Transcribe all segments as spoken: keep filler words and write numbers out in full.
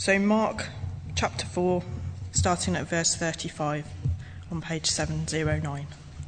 So Mark chapter four, starting at verse thirty-five on page seven oh nine.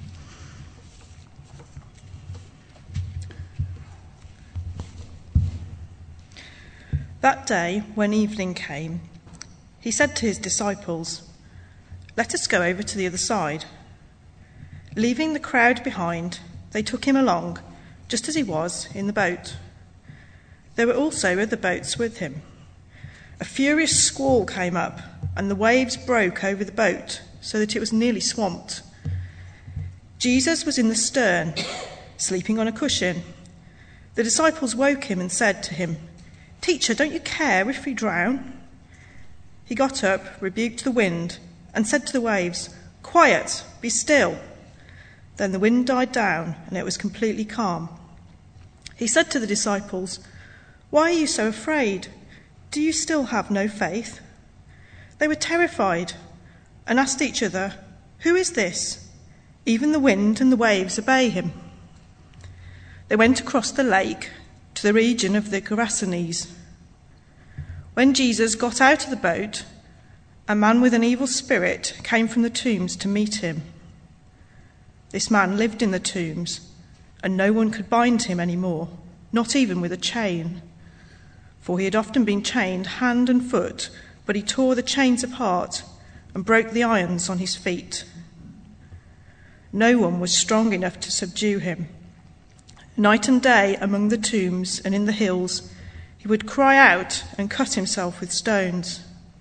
That day, when evening came, he said to his disciples, "Let us go over to the other side." Leaving the crowd behind, they took him along, just as he was, in the boat. There were also other boats with him. A furious squall came up, and the waves broke over the boat, so that it was nearly swamped. Jesus was in the stern, sleeping on a cushion. The disciples woke him and said to him, "Teacher, don't you care if we drown?" He got up, rebuked the wind, and said to the waves, "Quiet, be still." Then the wind died down, and it was completely calm. He said to the disciples, "Why are you so afraid? Do you still have no faith?" They were terrified and asked each other, "Who is this? Even the wind and the waves obey him." They went across the lake to the region of the Gerasenes. When Jesus got out of the boat, a man with an evil spirit came from the tombs to meet him. This man lived in the tombs, and no one could bind him anymore, not even with a chain. For he had often been chained hand and foot, but he tore the chains apart and broke the irons on his feet. No one was strong enough to subdue him. Night and day among the tombs and in the hills, he would cry out and cut himself with stones.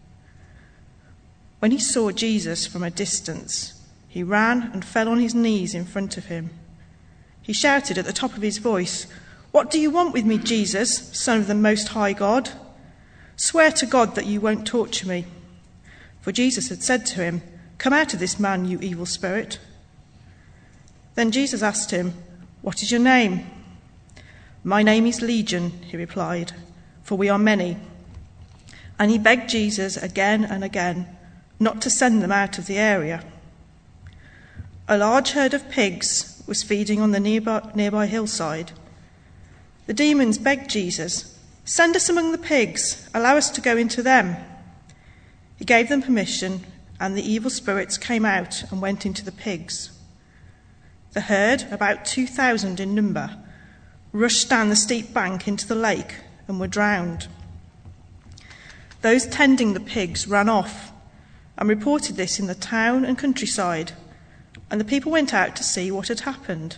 When he saw Jesus from a distance, he ran and fell on his knees in front of him. He shouted at the top of his voice, "What do you want with me, Jesus, Son of the Most High God? Swear to God that you won't torture me." For Jesus had said to him, "Come out of this man, you evil spirit." Then Jesus asked him, "What is your name?" "My name is Legion," he replied, "for we are many." And he begged Jesus again and again not to send them out of the area. A large herd of pigs was feeding on the nearby, nearby hillside. The demons begged Jesus, "Send us among the pigs, allow us to go into them." He gave them permission, and the evil spirits came out and went into the pigs. The herd, about two thousand in number, rushed down the steep bank into the lake and were drowned. Those tending the pigs ran off and reported this in the town and countryside, and the people went out to see what had happened.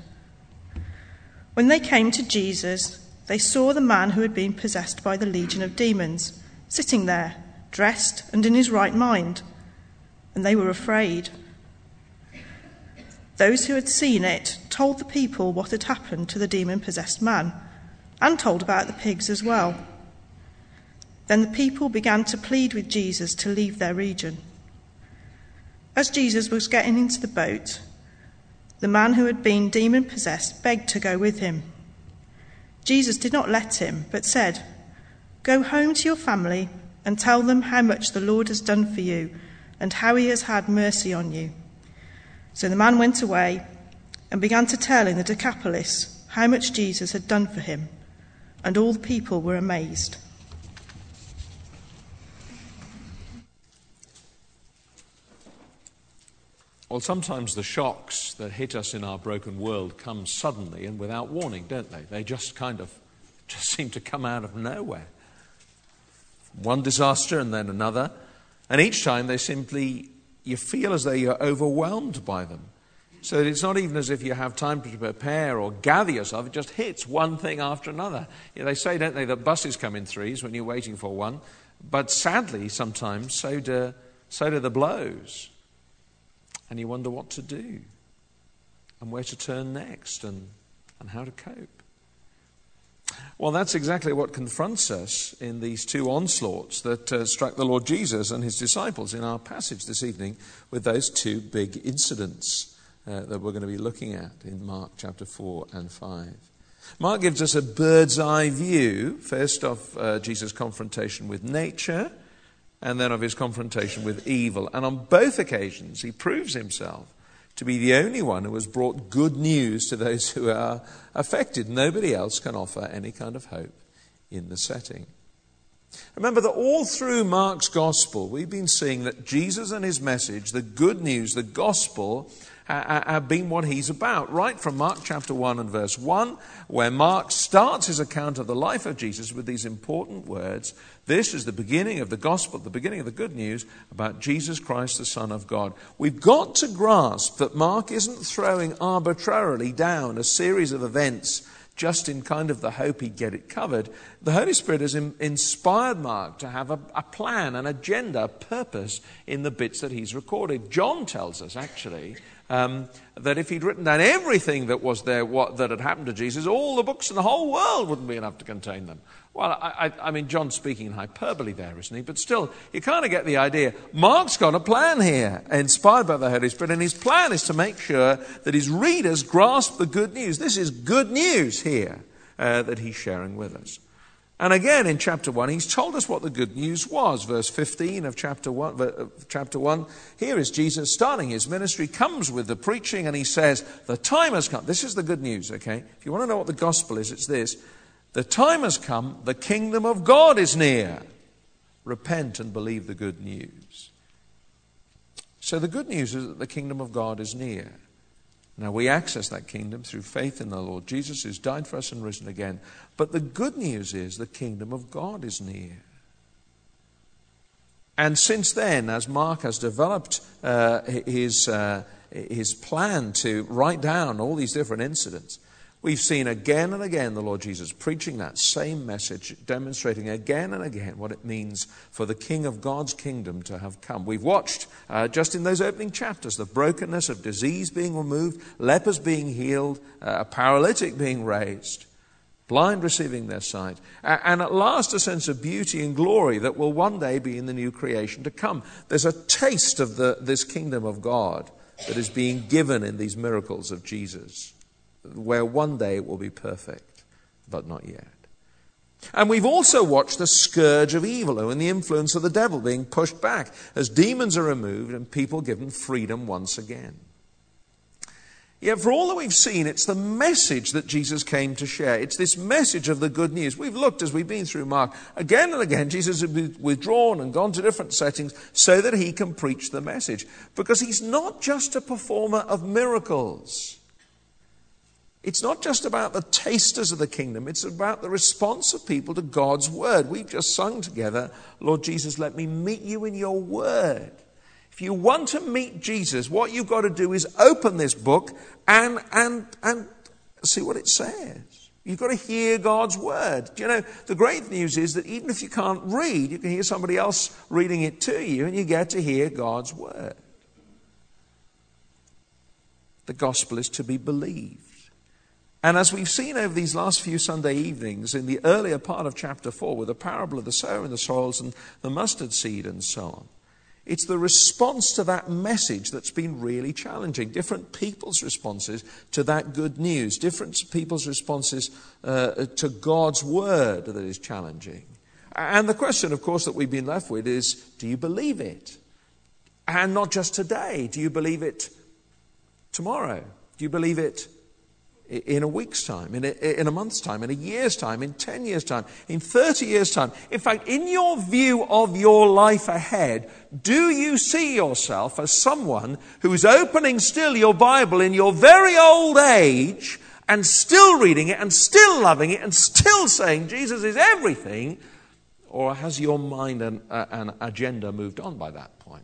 When they came to Jesus, they saw the man who had been possessed by the legion of demons sitting there, dressed and in his right mind, and they were afraid. Those who had seen it told the people what had happened to the demon-possessed man, and told about the pigs as well. Then the people began to plead with Jesus to leave their region. As Jesus was getting into the boat, the man who had been demon-possessed begged to go with him. Jesus did not let him, but said, "Go home to your family and tell them how much the Lord has done for you and how he has had mercy on you." So the man went away and began to tell in the Decapolis how much Jesus had done for him, and all the people were amazed. Well, sometimes the shocks that hit us in our broken world come suddenly and without warning, don't they? They just kind of just seem to come out of nowhere. One disaster and then another. And each time they simply, you feel as though you're overwhelmed by them. So it's not even as if you have time to prepare or gather yourself. It just hits one thing after another. You know, they say, don't they, that buses come in threes when you're waiting for one. But sadly, sometimes, so do, so do the blows. And you wonder what to do and where to turn next and, and how to cope. Well, that's exactly what confronts us in these two onslaughts that uh, struck the Lord Jesus and his disciples in our passage this evening, with those two big incidents uh, that we're going to be looking at in Mark chapter four and five. Mark gives us a bird's eye view, first of uh, Jesus' confrontation with nature, and then of his confrontation with evil. And on both occasions, he proves himself to be the only one who has brought good news to those who are affected. Nobody else can offer any kind of hope in the setting. Remember that all through Mark's gospel, we've been seeing that Jesus and his message, the good news, the gospel, have been what he's about. Right from Mark chapter one and verse one, where Mark starts his account of the life of Jesus with these important words. This is the beginning of the gospel, the beginning of the good news about Jesus Christ, the Son of God. We've got to grasp that Mark isn't throwing arbitrarily down a series of events just in kind of the hope he'd get it covered. The Holy Spirit has in, inspired Mark to have a, a plan, an agenda, a purpose in the bits that he's recorded. John tells us, actually, um, that if he'd written down everything that was there, what, that had happened to Jesus, all the books in the whole world wouldn't be enough to contain them. Well, I, I, I mean, John's speaking in hyperbole there, isn't he? But still, you kind of get the idea. Mark's got a plan here, inspired by the Holy Spirit, and his plan is to make sure that his readers grasp the good news. This is good news here uh, that he's sharing with us. And again, in chapter one, he's told us what the good news was. Verse fifteen of chapter one, uh, chapter one, here is Jesus starting his ministry, comes with the preaching, and he says, the time has come. This is the good news, okay? If you want to know what the gospel is, it's this. The time has come, the kingdom of God is near. Repent and believe the good news. So the good news is that the kingdom of God is near. Now we access that kingdom through faith in the Lord Jesus, who's died for us and risen again. But the good news is the kingdom of God is near. And since then, as Mark has developed uh, his, uh, his plan to write down all these different incidents, we've seen again and again the Lord Jesus preaching that same message, demonstrating again and again what it means for the King of God's kingdom to have come. We've watched, uh, just in those opening chapters, the brokenness of disease being removed, lepers being healed, uh, a paralytic being raised, blind receiving their sight, and at last a sense of beauty and glory that will one day be in the new creation to come. There's a taste of the, this kingdom of God that is being given in these miracles of Jesus, where one day it will be perfect, but not yet. And we've also watched the scourge of evil and the influence of the devil being pushed back as demons are removed and people given freedom once again. Yet for all that we've seen, it's the message that Jesus came to share. It's this message of the good news. We've looked as we've been through Mark. Again and again, Jesus has been withdrawn and gone to different settings so that he can preach the message. Because he's not just a performer of miracles. It's not just about the tasters of the kingdom. It's about the response of people to God's word. We've just sung together, Lord Jesus, let me meet you in your word. If you want to meet Jesus, what you've got to do is open this book and, and, and see what it says. You've got to hear God's word. You know, the great news is that even if you can't read, you can hear somebody else reading it to you and you get to hear God's word. The gospel is to be believed. And as we've seen over these last few Sunday evenings, in the earlier part of chapter four, with the parable of the sower and the soils and the mustard seed and so on, it's the response to that message that's been really challenging. Different people's responses to that good news, different people's responses uh, to God's word that is challenging. And the question, of course, that we've been left with is, do you believe it? And not just today. Do you believe it tomorrow? Do you believe it in a week's time, in a, in a month's time, in a year's time, in ten years' time, in thirty years' time? In fact, in your view of your life ahead, do you see yourself as someone who is opening still your Bible in your very old age and still reading it and still loving it and still saying Jesus is everything? Or has your mind and uh, an agenda moved on by that point?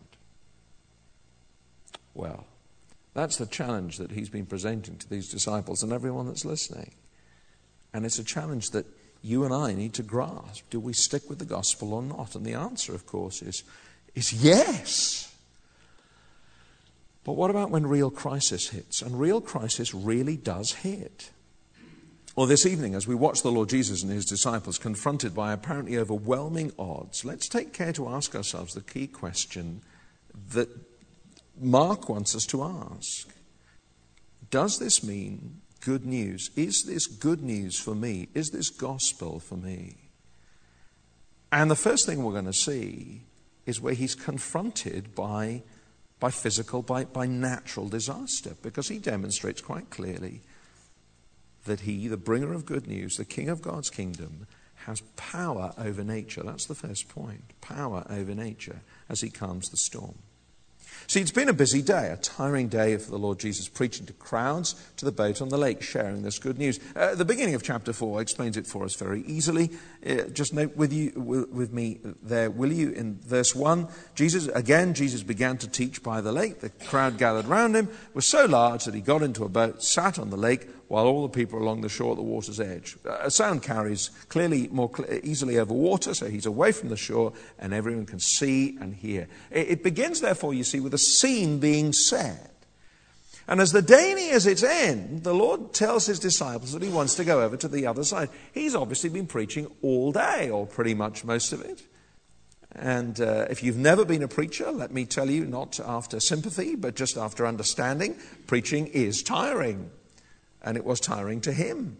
Well, that's the challenge that he's been presenting to these disciples and everyone that's listening. And it's a challenge that you and I need to grasp. Do we stick with the gospel or not? And the answer, of course, is, is yes. But what about when real crisis hits? And real crisis really does hit. Well, this evening, as we watch the Lord Jesus and his disciples confronted by apparently overwhelming odds, let's take care to ask ourselves the key question that Mark wants us to ask. Does this mean good news? Is this good news for me? Is this gospel for me? And the first thing we're going to see is where he's confronted by, by physical, by, by natural disaster, because he demonstrates quite clearly that he, the bringer of good news, the King of God's kingdom, has power over nature. That's the first point. Power over nature as he calms the storm. See, it's been a busy day, a tiring day for the Lord Jesus, preaching to crowds to the boat on the lake, sharing this good news. Uh, the beginning of chapter four explains it for us very easily. Uh, just note with you, with, with me there, will you, in verse one, Jesus, again, Jesus began to teach by the lake. The crowd gathered round him, was so large that he got into a boat, sat on the lake, while all the people along the shore at the water's edge. A sound carries clearly more cl- easily over water, so he's away from the shore and everyone can see and hear. It, it begins, therefore, you see, with a scene being set. And as the day nears its end, the Lord tells his disciples that he wants to go over to the other side. He's obviously been preaching all day, or pretty much most of it. And uh, if you've never been a preacher, let me tell you, not after sympathy, but just after understanding, preaching is tiring. And it was tiring to him.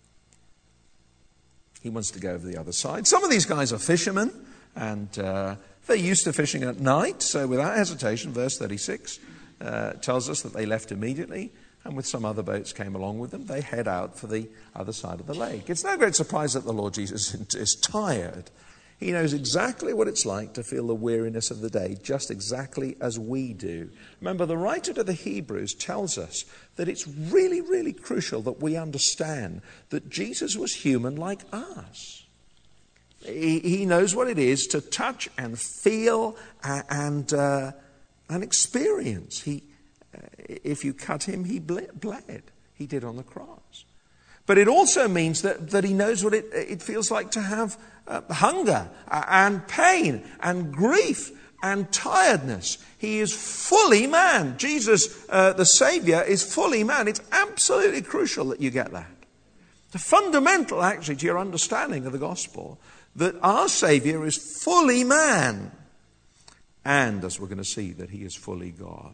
He wants to go over the other side. Some of these guys are fishermen, and uh, they're used to fishing at night. So without hesitation, verse thirty-six uh, tells us that they left immediately, and with some other boats came along with them. They head out for the other side of the lake. It's no great surprise that the Lord Jesus is tired. He knows exactly what it's like to feel the weariness of the day, just exactly as we do. Remember, the writer to the Hebrews tells us that it's really, really crucial that we understand that Jesus was human like us. He, he knows what it is to touch and feel and, uh, and experience. He, uh, if you cut him, he bled. He did on the cross. But it also means that, that he knows what it, it feels like to have uh, hunger and pain and grief and tiredness. He is fully man. Jesus, uh, the Savior, is fully man. It's absolutely crucial that you get that. The fundamental, actually, to your understanding of the gospel, that our Savior is fully man. And, as we're going to see, that he is fully God.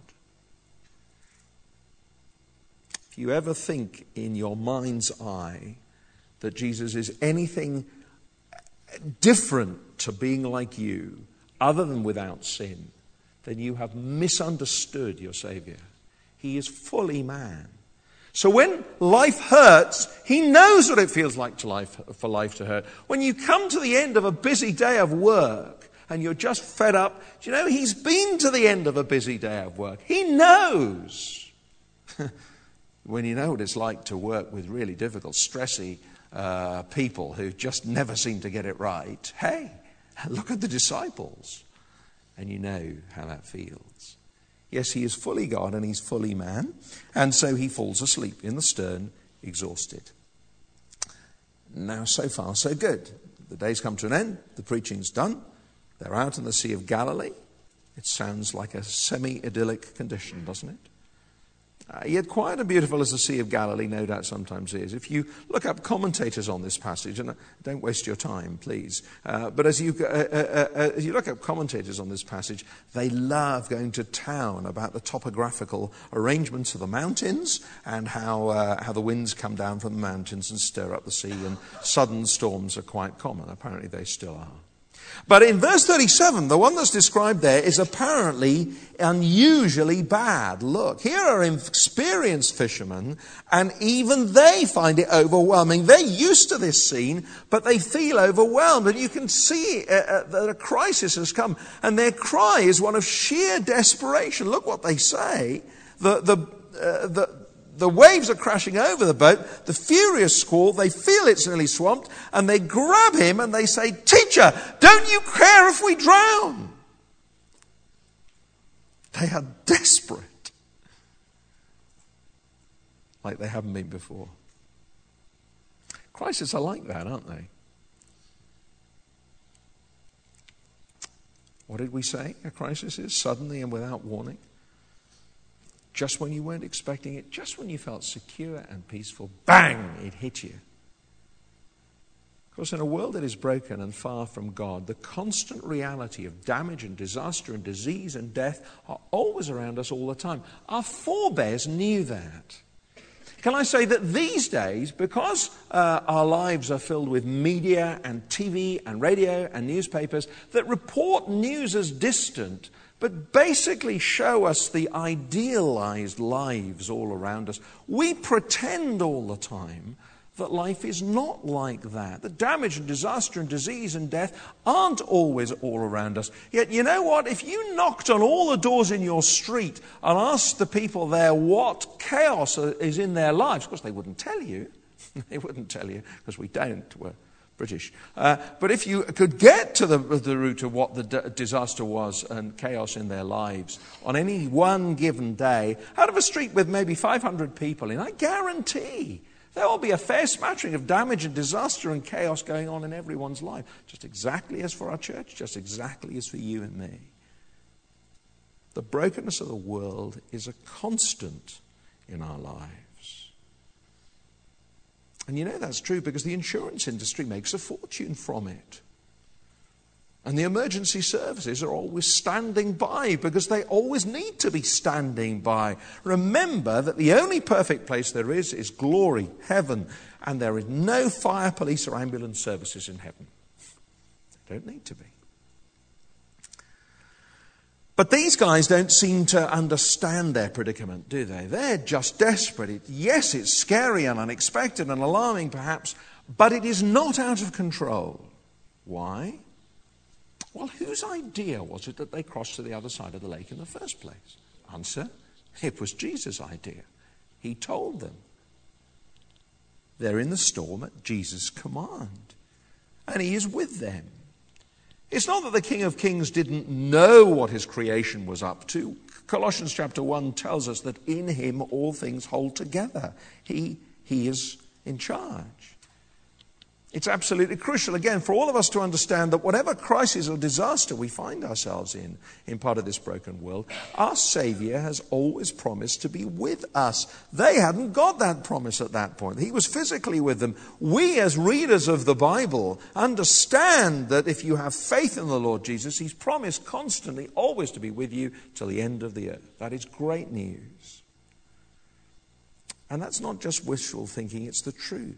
If you ever think in your mind's eye that Jesus is anything different to being like you, other than without sin, then you have misunderstood your Savior. He is fully man. So when life hurts, he knows what it feels like to life, for life to hurt. When you come to the end of a busy day of work and you're just fed up, do you know, he's been to the end of a busy day of work. He knows. When you know what it's like to work with really difficult, stressy uh, people who just never seem to get it right, hey, look at the disciples, and you know how that feels. Yes, he is fully God and he's fully man, and so he falls asleep in the stern, exhausted. Now, so far, so good. The day's come to an end, the preaching's done, they're out in the Sea of Galilee. It sounds like a semi-idyllic condition, doesn't it? Uh, yet quiet and beautiful as the Sea of Galilee no doubt sometimes is. If you look up commentators on this passage, and don't waste your time, please, uh, but as you, uh, uh, uh, as you look up commentators on this passage, they love going to town about the topographical arrangements of the mountains and how, uh, how the winds come down from the mountains and stir up the sea, and sudden storms are quite common. Apparently they still are. But in verse thirty-seven, the one that's described there is apparently unusually bad. Look, here are experienced fishermen, and even they find it overwhelming. They're used to this scene, but they feel overwhelmed. And you can see uh, that a crisis has come, and their cry is one of sheer desperation. Look what they say. The, the, uh, the, The waves are crashing over the boat, the furious squall, they feel it's nearly swamped, and they grab him and they say, "Teacher, don't you care if we drown?" They are desperate, like they haven't been before. Crises are like that, aren't they? What did we say a crisis is? Suddenly and without warning. Just when you weren't expecting it, just when you felt secure and peaceful, bang, it hit you. Of course, in a world that is broken and far from God, the constant reality of damage and disaster and disease and death are always around us all the time. Our forebears knew that. Can I say that these days, because uh, our lives are filled with media and T V and radio and newspapers that report news as distant, but basically show us the idealized lives all around us, we pretend all the time that life is not like that. The damage and disaster and disease and death aren't always all around us. Yet, you know what? If you knocked on all the doors in your street and asked the people there what chaos is in their lives, of course they wouldn't tell you. They wouldn't tell you, because we don't. We're British. Uh, but if you could get to the, the root of what the d- disaster was and chaos in their lives on any one given day, out of a street with maybe five hundred people in, I guarantee there will be a fair smattering of damage and disaster and chaos going on in everyone's life, just exactly as for our church, just exactly as for you and me. The brokenness of the world is a constant in our lives. And you know that's true because the insurance industry makes a fortune from it. And the emergency services are always standing by because they always need to be standing by. Remember that the only perfect place there is is glory, heaven, and there is no fire, police or ambulance services in heaven. They don't need to be. But these guys don't seem to understand their predicament, do they? They're just desperate. It, yes, it's scary and unexpected and alarming perhaps, but it is not out of control. Why? Well, whose idea was it that they crossed to the other side of the lake in the first place? Answer, it was Jesus' idea. He told them. They're in the storm at Jesus' command. And he is with them. It's not that the King of Kings didn't know what his creation was up to. Colossians chapter one tells us that in him all things hold together. He, he is in charge. It's absolutely crucial, again, for all of us to understand that whatever crisis or disaster we find ourselves in, in part of this broken world, our Saviour has always promised to be with us. They hadn't got that promise at that point. He was physically with them. We, as readers of the Bible, understand that if you have faith in the Lord Jesus, he's promised constantly, always to be with you till the end of the earth. That is great news. And that's not just wishful thinking, it's the truth.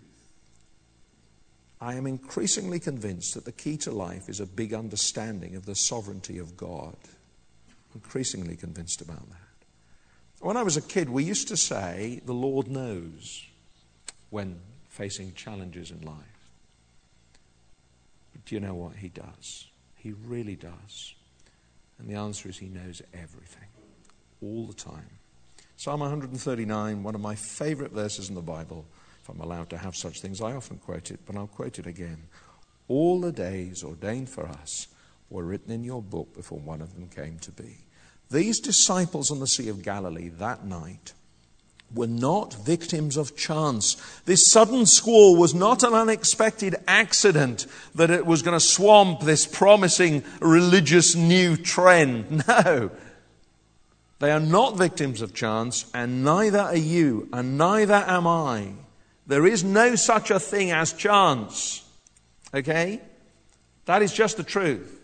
I am increasingly convinced that the key to life is a big understanding of the sovereignty of God. Increasingly convinced about that. When I was a kid, we used to say, the Lord knows, when facing challenges in life. But do you know what? He does. He really does. And the answer is he knows everything. All the time. Psalm one thirty-nine, one of my favorite verses in the Bible. If I'm allowed to have such things, I often quote it, but I'll quote it again. All the days ordained for us were written in your book before one of them came to be. These disciples on the Sea of Galilee that night were not victims of chance. This sudden squall was not an unexpected accident that it was going to swamp this promising religious new trend. No. They are not victims of chance, and neither are you, and neither am I. There is no such a thing as chance. Okay? That is just the truth.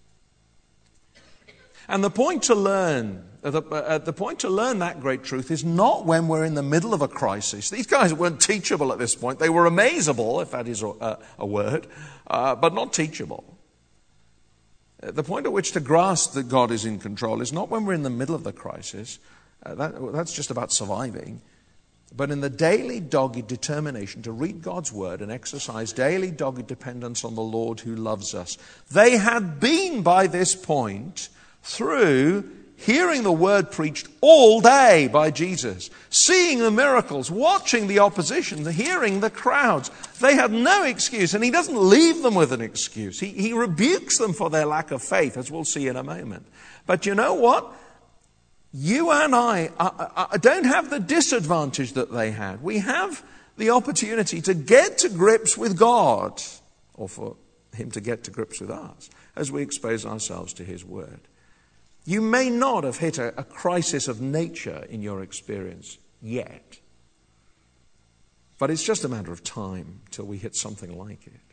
And the point to learn, the, uh, the point to learn that great truth is not when we're in the middle of a crisis. These guys weren't teachable at this point. They were amazable, if that is a, a word, uh, but not teachable. The point at which to grasp that God is in control is not when we're in the middle of the crisis. Uh, that, that's just about surviving. But in the daily dogged determination to read God's word and exercise daily dogged dependence on the Lord who loves us. They had been by this point through hearing the word preached all day by Jesus, seeing the miracles, watching the opposition, hearing the crowds. They had no excuse, and he doesn't leave them with an excuse. He, he rebukes them for their lack of faith, as we'll see in a moment. But you know what? You and I are, are, don't have the disadvantage that they had. We have the opportunity to get to grips with God, or for him to get to grips with us, as we expose ourselves to his word. You may not have hit a, a crisis of nature in your experience yet, but it's just a matter of time till we hit something like it.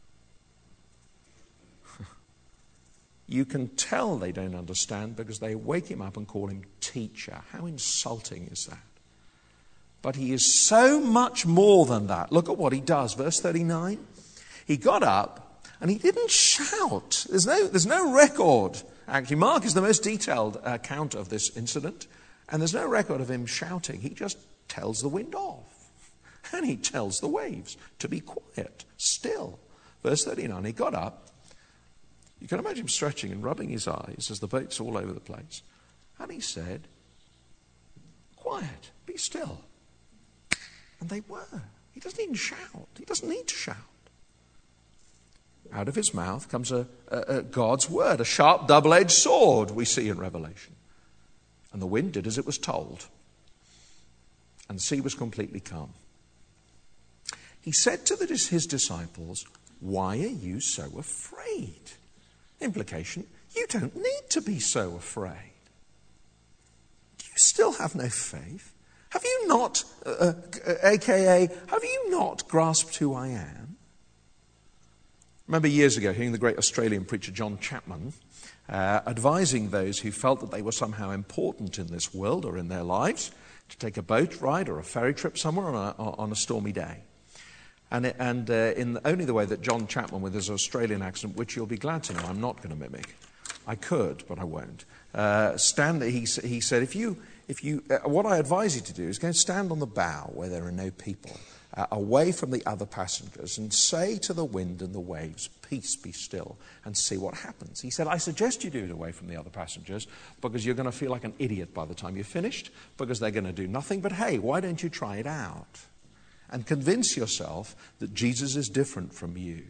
You can tell they don't understand because they wake him up and call him teacher. How insulting is that? But he is so much more than that. Look at what he does. Verse thirty-nine. He got up and he didn't shout. There's no, there's no record. Actually, Mark is the most detailed account of this incident. And there's no record of him shouting. He just tells the wind off. And he tells the waves to be quiet, still. Verse thirty-nine, he got up. You can imagine him stretching and rubbing his eyes as the boat's all over the place. And he said, quiet, be still. And they were. He doesn't even shout. He doesn't need to shout. Out of his mouth comes a, a, a God's word, a sharp double-edged sword, we see in Revelation. And the wind did as it was told. And the sea was completely calm. He said to the, his disciples, why are you so afraid? Implication, you don't need to be so afraid. Do you still have no faith? Have you not, uh, uh, a k a, have you not grasped who I am? Remember years ago hearing the great Australian preacher John Chapman uh, advising those who felt that they were somehow important in this world or in their lives to take a boat ride or a ferry trip somewhere on a, on a stormy day. And, it, and uh, in only the way that John Chapman, with his Australian accent, which you'll be glad to know I'm not going to mimic. I could, but I won't. Uh, stand. He, he said, if you, if you, uh, what I advise you to do is go and stand on the bow where there are no people, uh, away from the other passengers, and say to the wind and the waves, peace, be still, and see what happens. He said, I suggest you do it away from the other passengers because you're going to feel like an idiot by the time you're finished, because they're going to do nothing. But hey, why don't you try it out? And convince yourself that Jesus is different from you.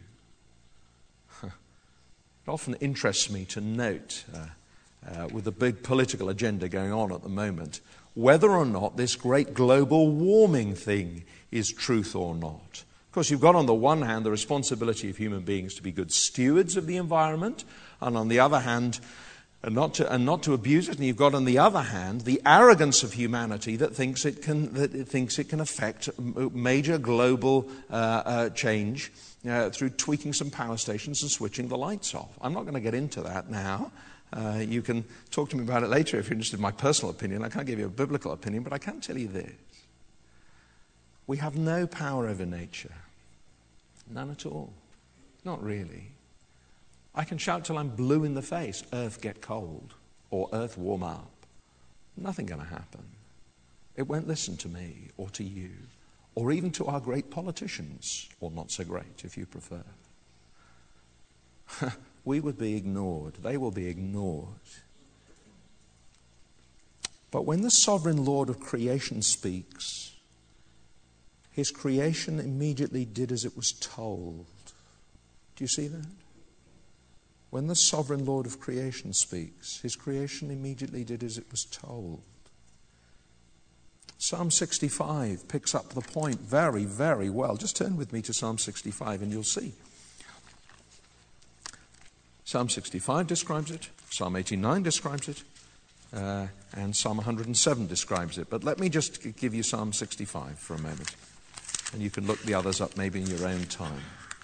It often interests me to note, uh, uh, with the big political agenda going on at the moment, whether or not this great global warming thing is truth or not. Of course, you've got on the one hand the responsibility of human beings to be good stewards of the environment, and on the other hand, And not, to, and not to abuse it. And you've got, on the other hand, the arrogance of humanity that thinks it can, that it thinks it can affect major global uh, uh, change uh, through tweaking some power stations and switching the lights off. I'm not going to get into that now. Uh, you can talk to me about it later if you're interested in my personal opinion. I can't give you a biblical opinion, but I can tell you this. We have no power over nature. None at all. Not really. I can shout till I'm blue in the face, earth get cold, or earth warm up. Nothing going to happen. It won't listen to me, or to you, or even to our great politicians, or not so great, if you prefer. We would be ignored. They will be ignored. But when the sovereign Lord of creation speaks, his creation immediately did as it was told. Do you see that? When the sovereign Lord of creation speaks, his creation immediately did as it was told. Psalm sixty-five picks up the point very, very well. Just turn with me to Psalm sixty-five and you'll see. Psalm sixty-five describes it, Psalm eighty-nine describes it, uh, and Psalm one hundred seven describes it. But let me just give you Psalm sixty-five for a moment, and you can look the others up maybe in your own time.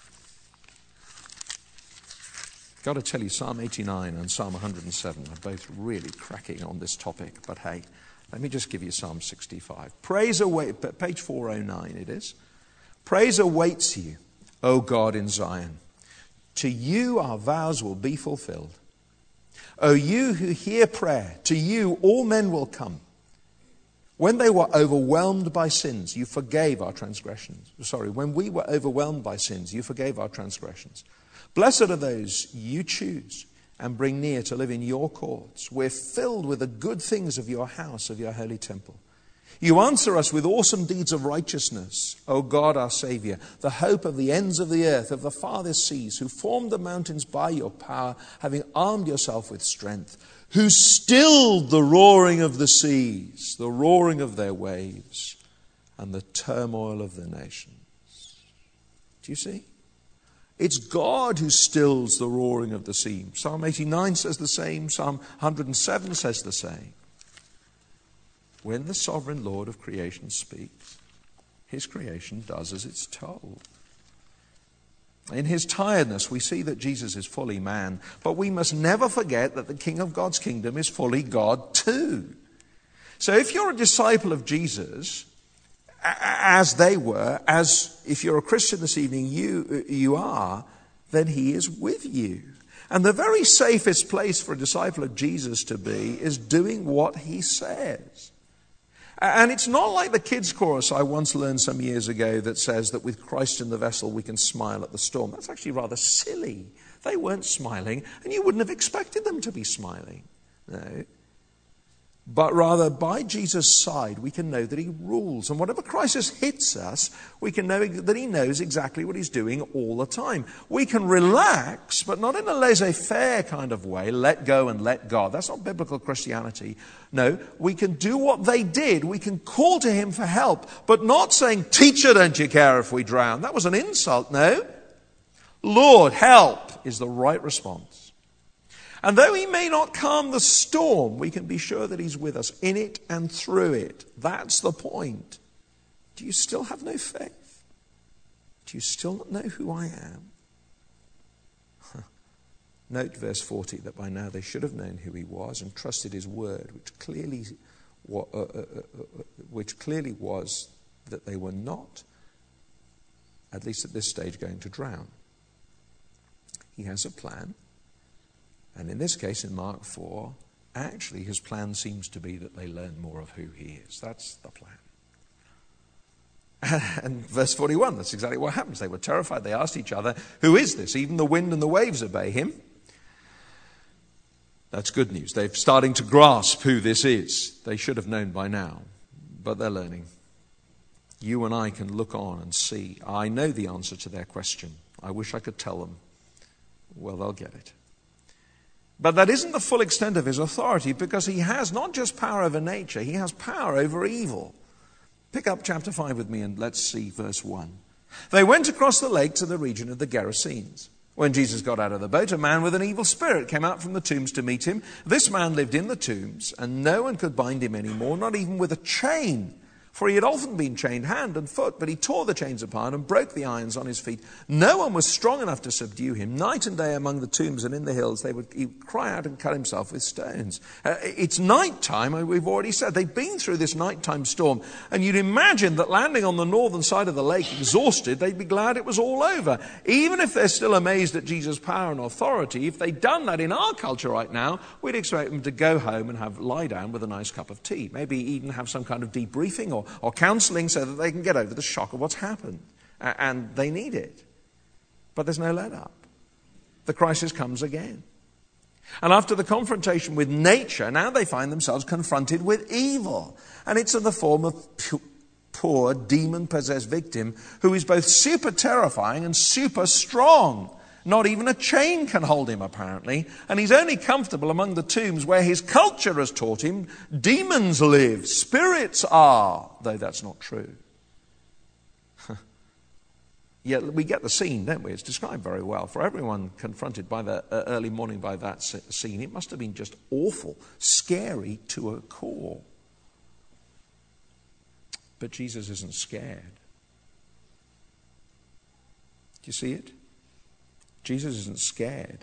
Got to tell you, Psalm eighty-nine and Psalm one hundred seven are both really cracking on this topic. But hey, let me just give you Psalm sixty-five. Praise awaits, page four oh nine it is. Praise awaits you, O God in Zion. To you our vows will be fulfilled. O you who hear prayer, to you all men will come. When they were overwhelmed by sins, you forgave our transgressions. Sorry, when we were overwhelmed by sins, you forgave our transgressions. Blessed are those you choose and bring near to live in your courts. We're filled with the good things of your house, of your holy temple. You answer us with awesome deeds of righteousness, O God our Saviour, the hope of the ends of the earth, of the farthest seas, who formed the mountains by your power, having armed yourself with strength, who stilled the roaring of the seas, the roaring of their waves, and the turmoil of the nations. Do you see? It's God who stills the roaring of the sea. Psalm eighty-nine says the same. Psalm one hundred seven says the same. When the sovereign Lord of creation speaks, his creation does as it's told. In his tiredness, we see that Jesus is fully man, but we must never forget that the King of God's kingdom is fully God too. So if you're a disciple of Jesus, as they were, as if you're a Christian this evening, you, you are, then he is with you. And the very safest place for a disciple of Jesus to be is doing what he says. And it's not like the kids' chorus I once learned some years ago that says that with Christ in the vessel we can smile at the storm. That's actually rather silly. They weren't smiling, and you wouldn't have expected them to be smiling. No. But rather, by Jesus' side, we can know that he rules. And whatever crisis hits us, we can know that he knows exactly what he's doing all the time. We can relax, but not in a laissez-faire kind of way, let go and let God. That's not biblical Christianity. No, we can do what they did. We can call to him for help, but not saying, "Teacher, don't you care if we drown?" That was an insult, no. "Lord, help," is the right response. And though he may not calm the storm, we can be sure that he's with us in it and through it. That's the point. Do you still have no faith? Do you still not know who I am? Huh. Note verse forty, that by now they should have known who he was and trusted his word, which clearly, uh, uh, uh, uh, which clearly was that they were not, at least at this stage, going to drown. He has a plan. And in this case, in Mark four, actually his plan seems to be that they learn more of who he is. That's the plan. And verse forty-one, that's exactly what happens. They were terrified. They asked each other, "Who is this? Even the wind and the waves obey him." That's good news. They're starting to grasp who this is. They should have known by now, but they're learning. You and I can look on and see. I know the answer to their question. I wish I could tell them. Well, they'll get it. But that isn't the full extent of his authority, because he has not just power over nature, he has power over evil. Pick up chapter five with me and let's see verse one. They went across the lake to the region of the Gerasenes. When Jesus got out of the boat, a man with an evil spirit came out from the tombs to meet him. This man lived in the tombs, and no one could bind him anymore, not even with a chain. For he had often been chained hand and foot, but he tore the chains apart and broke the irons on his feet. No one was strong enough to subdue him. Night and day among the tombs and in the hills, they would he would cry out and cut himself with stones. Uh, it's nighttime, we've already said. They've been through this nighttime storm. And you'd imagine that landing on the northern side of the lake, exhausted, they'd be glad it was all over. Even if they're still amazed at Jesus' power and authority, if they'd done that in our culture right now, we'd expect them to go home and have lie down with a nice cup of tea. Maybe even have some kind of debriefing or or counseling so that they can get over the shock of what's happened. And they need it. But there's no let up. The crisis comes again. And after the confrontation with nature, now they find themselves confronted with evil. And it's in the form of poor, demon-possessed victim who is both super terrifying and super strong. Not even a chain can hold him, apparently. And he's only comfortable among the tombs where his culture has taught him demons live, spirits are, though that's not true. Yet we get the scene, don't we? It's described very well. For everyone confronted by the uh, early morning by that scene, it must have been just awful, scary to a core. But Jesus isn't scared. Do you see it? Jesus isn't scared.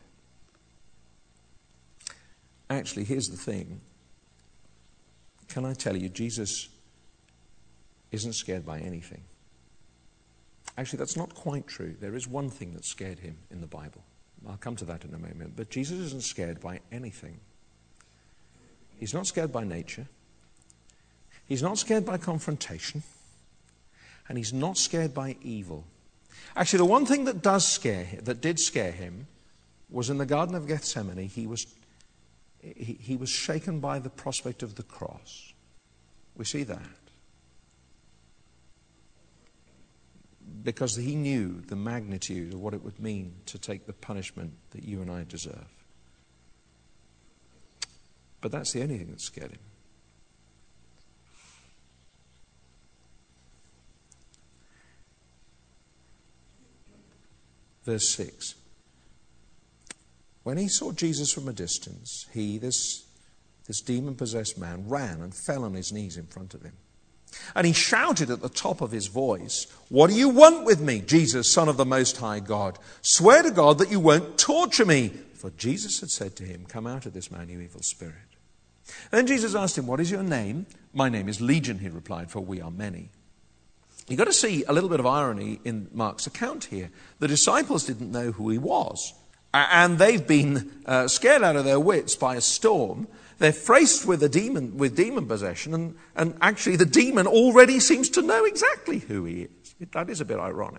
Actually, here's the thing. Can I tell you, Jesus isn't scared by anything. Actually, that's not quite true. There is one thing that scared him in the Bible. I'll come to that in a moment. But Jesus isn't scared by anything. He's not scared by nature. He's not scared by confrontation. And he's not scared by evil. Actually, the one thing that does scare him, that did scare him, was in the Garden of Gethsemane. He was, he, he was shaken by the prospect of the cross. We see that. Because he knew the magnitude of what it would mean to take the punishment that you and I deserve. But that's the only thing that scared him. Verse six. When he saw Jesus from a distance, he, this, this demon-possessed man, ran and fell on his knees in front of him. And he shouted at the top of his voice, "What do you want with me, Jesus, Son of the Most High God? Swear to God that you won't torture me." For Jesus had said to him, "Come out of this man, you evil spirit." Then Jesus asked him, "What is your name?" "My name is Legion," he replied, "for we are many." You've got to see a little bit of irony in Mark's account here. The disciples didn't know who he was. And they've been uh, scared out of their wits by a storm. they're faced with a demon, with demon possession, and, and actually the demon already seems to know exactly who he is. It, that is a bit ironic.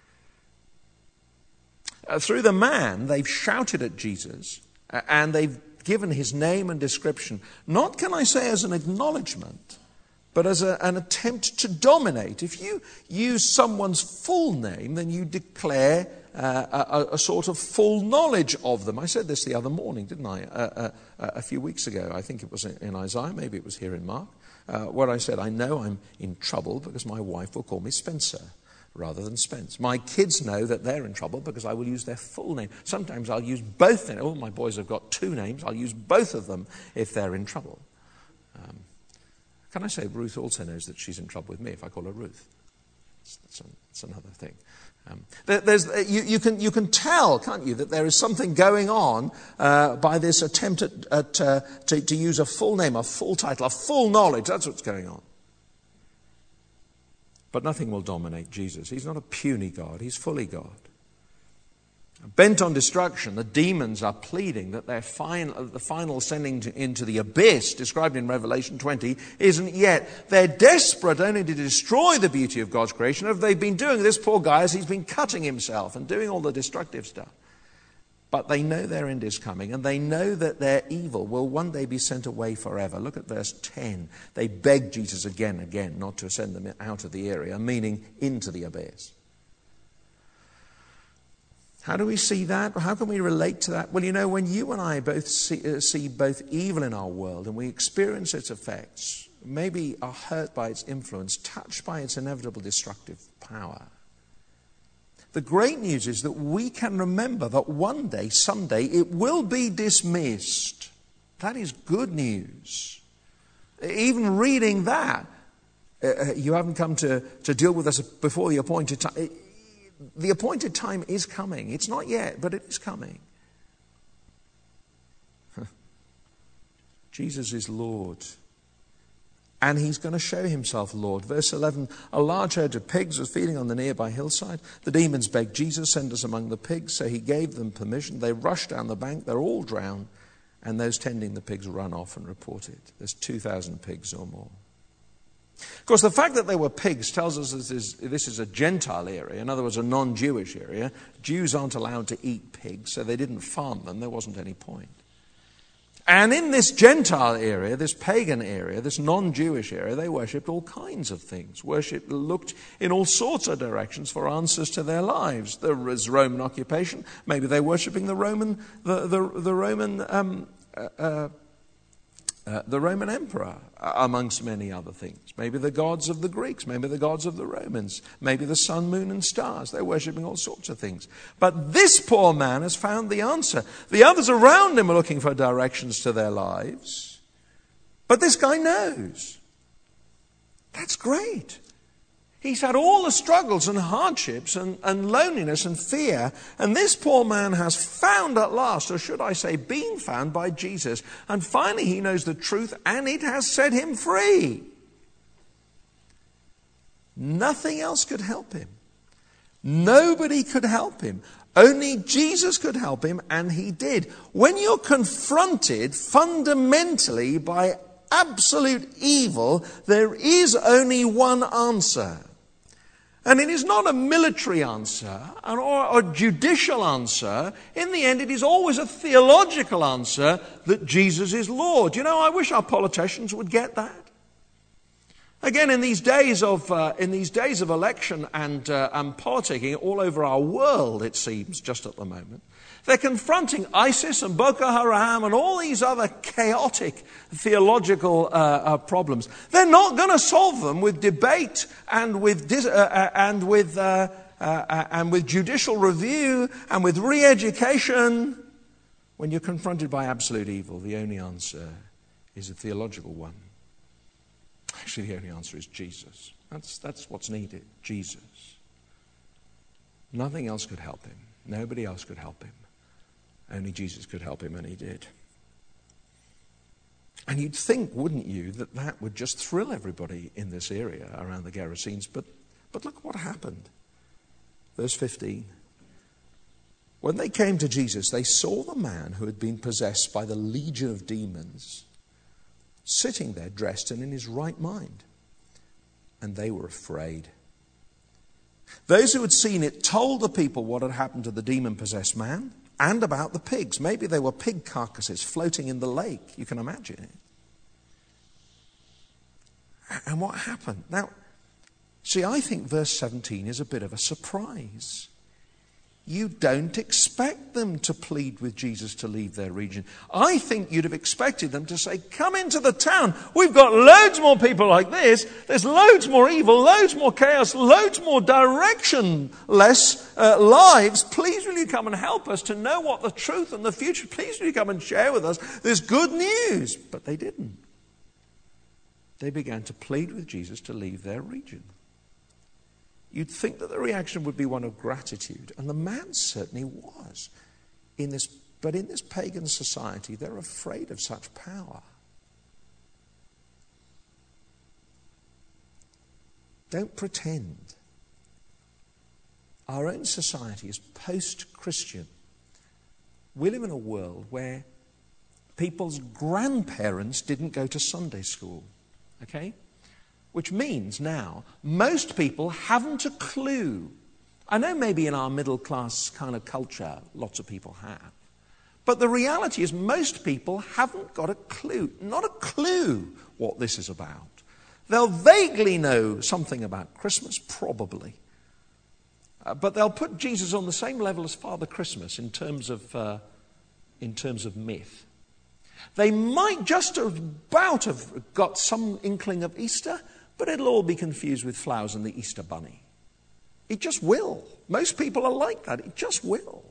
Uh, through the man, they've shouted at Jesus, uh, and they've given his name and description, not, can I say, as an acknowledgement, but as a, an attempt to dominate. If you use someone's full name, then you declare uh, a, a sort of full knowledge of them. I said this the other morning, didn't I? Uh, uh, a few weeks ago. I think it was in Isaiah, maybe it was here in Mark, uh, where I said, I know I'm in trouble because my wife will call me Spencer rather than Spence. My kids know that they're in trouble because I will use their full name. Sometimes I'll use both names. All my boys have got two names. I'll use both of them if they're in trouble. Um, can I say Ruth also knows that she's in trouble with me if I call her Ruth? That's, that's, a, that's another thing. Um, there, there's, you, you, can, you can tell, can't you, that there is something going on uh, by this attempt at, at, uh, to, to use a full name, a full title, a full knowledge. That's what's going on. But nothing will dominate Jesus. He's not a puny God. He's fully God. Bent on destruction, the demons are pleading that their final, the final sending to, into the abyss, described in Revelation twenty, isn't yet. They're desperate only to destroy the beauty of God's creation. If they've been doing this, poor guy, as he's been cutting himself and doing all the destructive stuff. But they know their end is coming, and they know that their evil will one day be sent away forever. Look at verse ten. They beg Jesus again and again not to send them out of the area, meaning into the abyss. How do we see that? How can we relate to that? Well, you know, when you and I both see, uh, see both evil in our world and we experience its effects, maybe are hurt by its influence, touched by its inevitable destructive power, the great news is that we can remember that one day, someday, it will be dismissed. That is good news. Even reading that, uh, you haven't come to, to deal with us before the appointed time. The appointed time is coming. It's not yet, but it is coming. Jesus is Lord. And he's going to show himself Lord. Verse eleven, a large herd of pigs was feeding on the nearby hillside. The demons begged Jesus, send us among the pigs. So he gave them permission. They rushed down the bank. They're all drowned. And those tending the pigs run off and report it. There's two thousand pigs or more. Of course, the fact that there were pigs tells us this is, this is a Gentile area. In other words, a non-Jewish area. Jews aren't allowed to eat pigs, so they didn't farm them. There wasn't any point. And in this Gentile area, this pagan area, this non-Jewish area, they worshipped all kinds of things. Worship looked in all sorts of directions for answers to their lives. There was Roman occupation. Maybe they're worshipping the Roman, the the, the Roman, um, uh, uh, uh, the Roman emperor, uh, amongst many other things. Maybe the gods of the Greeks. Maybe the gods of the Romans. Maybe the sun, moon, and stars. They're worshipping all sorts of things. But this poor man has found the answer. The others around him are looking for directions to their lives. But this guy knows. That's great. He's had all the struggles and hardships and, and loneliness and fear. And this poor man has found at last, or should I say, been found by Jesus. And finally he knows the truth and it has set him free. Nothing else could help him. Nobody could help him. Only Jesus could help him, and he did. When you're confronted fundamentally by absolute evil, there is only one answer. And it is not a military answer or a judicial answer. In the end, it is always a theological answer that Jesus is Lord. You know, I wish our politicians would get that. Again, in these days of uh, in these days of election and uh, and politicking all over our world, it seems, just at the moment, they're confronting ISIS and Boko Haram and all these other chaotic theological uh, uh, problems. They're not going to solve them with debate and with dis- uh, and with uh, uh, and with judicial review and with re-education. When you're confronted by absolute evil, the only answer is a theological one. Actually, the only answer is Jesus. That's, that's what's needed, Jesus. Nothing else could help him. Nobody else could help him. Only Jesus could help him, and he did. And you'd think, wouldn't you, that that would just thrill everybody in this area around the Gerasenes. But, but look what happened. Verse fifteen. When they came to Jesus, they saw the man who had been possessed by the legion of demons sitting there dressed and in his right mind. And they were afraid. Those who had seen it told the people what had happened to the demon-possessed man and about the pigs. Maybe they were pig carcasses floating in the lake. You can imagine it. And what happened? Now, see, I think verse seventeen is a bit of a surprise. You don't expect them to plead with Jesus to leave their region. I think you'd have expected them to say, come into the town. We've got loads more people like this. There's loads more evil, loads more chaos, loads more directionless uh, lives. Please will you come and help us to know what the truth and the future. Please will you come and share with us this good news. But they didn't. They began to plead with Jesus to leave their region. You'd think that the reaction would be one of gratitude, and the man certainly was. In this, but in this pagan society, they're afraid of such power. Don't pretend. Our own society is post-Christian. We live in a world where people's grandparents didn't go to Sunday school, okay? Which means now, most people haven't a clue. I know maybe in our middle class kind of culture, lots of people have. But the reality is most people haven't got a clue, not a clue what this is about. They'll vaguely know something about Christmas, probably. Uh, but they'll put Jesus on the same level as Father Christmas in terms of, uh, in terms of myth. They might just about have got some inkling of Easter, but it'll all be confused with flowers and the Easter bunny. It just will. Most people are like that. It just will.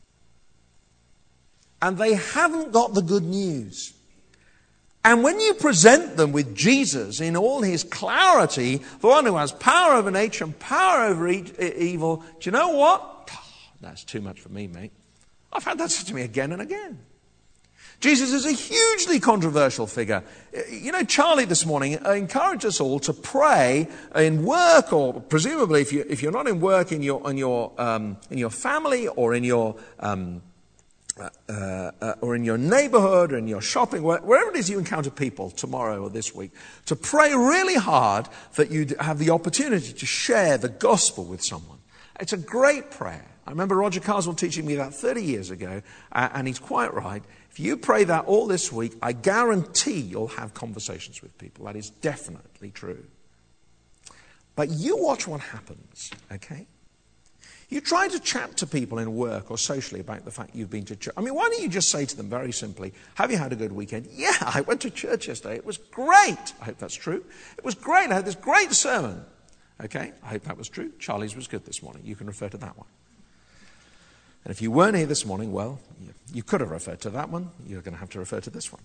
And they haven't got the good news. And when you present them with Jesus in all his clarity, the one who has power over nature and power over e- evil, do you know what? Oh, that's too much for me, mate. I've had that said to me again and again. Jesus is a hugely controversial figure. You know, Charlie this morning encouraged us all to pray in work, or presumably if, you, if you're not in work, in your, in your, um, in your family or in your, um, uh, uh, or in your neighborhood or in your shopping, wherever it is you encounter people tomorrow or this week, to pray really hard that you have the opportunity to share the gospel with someone. It's a great prayer. I remember Roger Carswell teaching me that thirty years ago, uh, and he's quite right. If you pray that all this week, I guarantee you'll have conversations with people. That is definitely true. But you watch what happens, okay? You try to chat to people in work or socially about the fact you've been to church. I mean, why don't you just say to them very simply, have you had a good weekend? Yeah, I went to church yesterday. It was great. I hope that's true. It was great. I had this great sermon. Okay, I hope that was true. Charlie's was good this morning. You can refer to that one. And if you weren't here this morning, well, you, you could have referred to that one. You're going to have to refer to this one.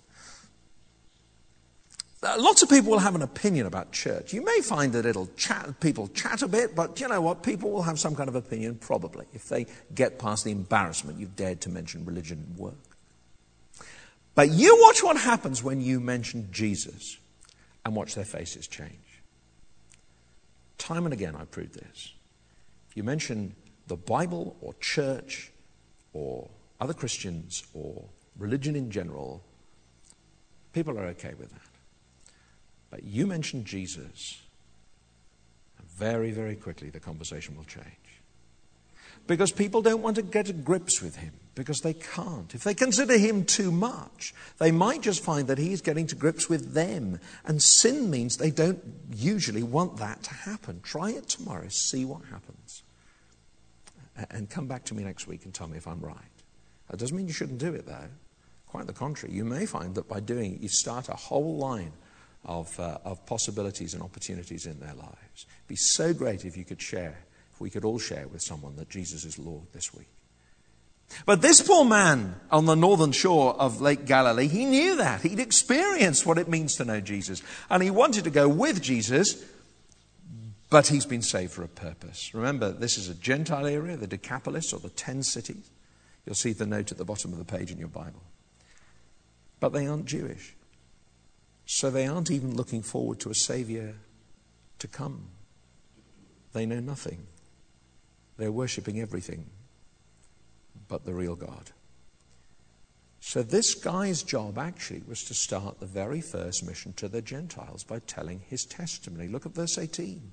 Uh, lots of people will have an opinion about church. You may find that it'll chat, people chat a bit, but you know what? People will have some kind of opinion, probably, if they get past the embarrassment you've dared to mention religion and work. But you watch what happens when you mention Jesus and watch their faces change. Time and again I proved this. If you mention the Bible or church or other Christians or religion in general, people are okay with that. But you mention Jesus, and very, very quickly the conversation will change. Because people don't want to get to grips with him, because they can't. If they consider him too much, they might just find that he's getting to grips with them. And sin means they don't usually want that to happen. Try it tomorrow, see what happens. And come back to me next week and tell me if I'm right. That doesn't mean you shouldn't do it, though. Quite the contrary. You may find that by doing it, you start a whole line of, uh, of possibilities and opportunities in their lives. It'd be so great if you could share, if we could all share with someone that Jesus is Lord this week. But this poor man on the northern shore of Lake Galilee, he knew that. He'd experienced what it means to know Jesus. And he wanted to go with Jesus, but he's been saved for a purpose. Remember, this is a Gentile area, the Decapolis, or the ten cities. You'll see the note at the bottom of the page in your Bible. But they aren't Jewish. So they aren't even looking forward to a Saviour to come. They know nothing. They're worshipping everything but the real God. So this guy's job actually was to start the very first mission to the Gentiles by telling his testimony. Look at verse eighteen.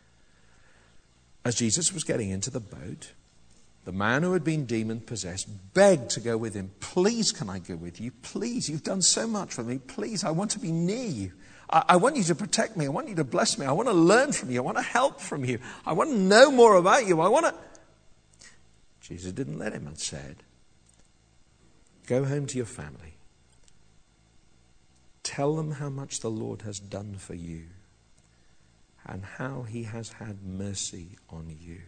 As Jesus was getting into the boat, the man who had been demon-possessed begged to go with him. Please, can I go with you? Please, you've done so much for me. Please, I want to be near you. I, I want you to protect me. I want you to bless me. I want to learn from you. I want to help from you. I want to know more about you. I want to... Jesus didn't let him and said, go home to your family. Tell them how much the Lord has done for you and how he has had mercy on you.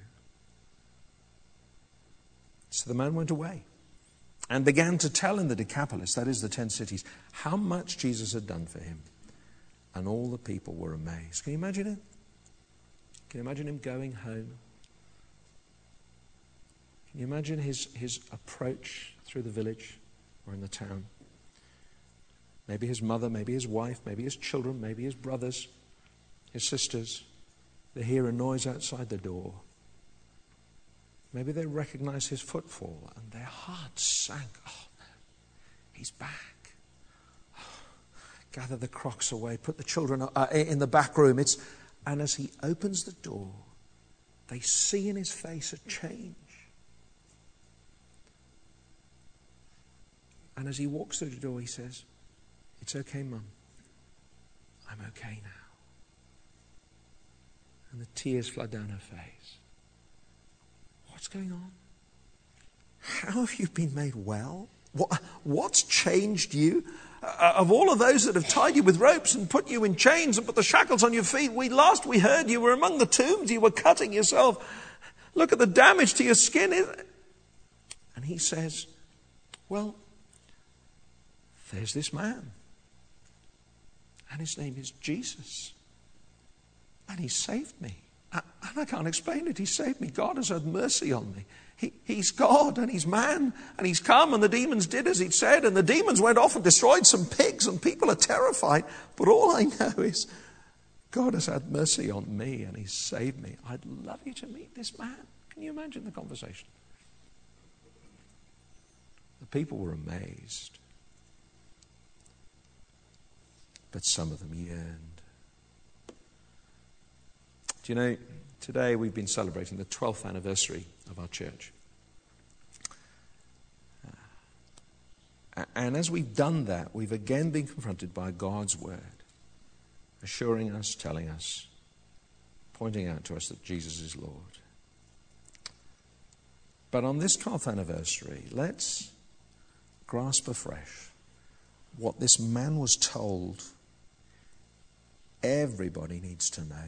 So the man went away and began to tell in the Decapolis, that is the ten cities, how much Jesus had done for him. And all the people were amazed. Can you imagine it? Can you imagine him going home? Can you imagine his, his approach through the village or in the town? Maybe his mother, maybe his wife, maybe his children, maybe his brothers, his sisters. They hear a noise outside the door. Maybe they recognize his footfall and their hearts sank. Oh, no, he's back. Oh, gather the crocks away, put the children uh, in the back room. It's, and as he opens the door, they see in his face a change. And as he walks through the door, he says, it's okay, Mum. I'm okay now. And the tears flood down her face. What's going on? How have you been made well? What, what's changed you? Uh, of all of those that have tied you with ropes and put you in chains and put the shackles on your feet, we last we heard you were among the tombs, you were cutting yourself. Look at the damage to your skin. And he says, well, there's this man. And his name is Jesus. And he saved me. And I can't explain it. He saved me. God has had mercy on me. He, he's God and he's man. And he's come and the demons did as he'd said. And the demons went off and destroyed some pigs and people are terrified. But all I know is God has had mercy on me and he's saved me. I'd love you to meet this man. Can you imagine the conversation? The people were amazed. But some of them yearned. Do you know, today we've been celebrating the twelfth anniversary of our church. Uh, and as we've done that, we've again been confronted by God's word, assuring us, telling us, pointing out to us that Jesus is Lord. But on this twelfth anniversary, let's grasp afresh what this man was told everybody needs to know.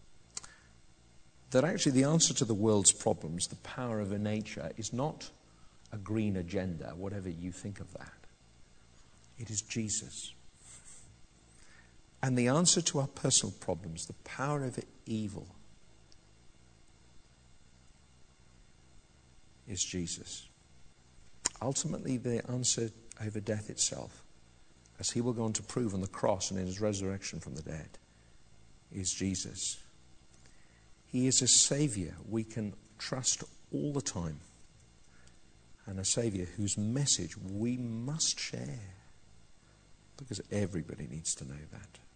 That actually the answer to the world's problems, the power of a nature, is not a green agenda, whatever you think of that. It is Jesus. And the answer to our personal problems, the power of evil, is Jesus. Ultimately, the answer over death itself, as he will go on to prove on the cross and in his resurrection from the dead, is Jesus. He is a Saviour we can trust all the time, and a Saviour whose message we must share, because everybody needs to know that.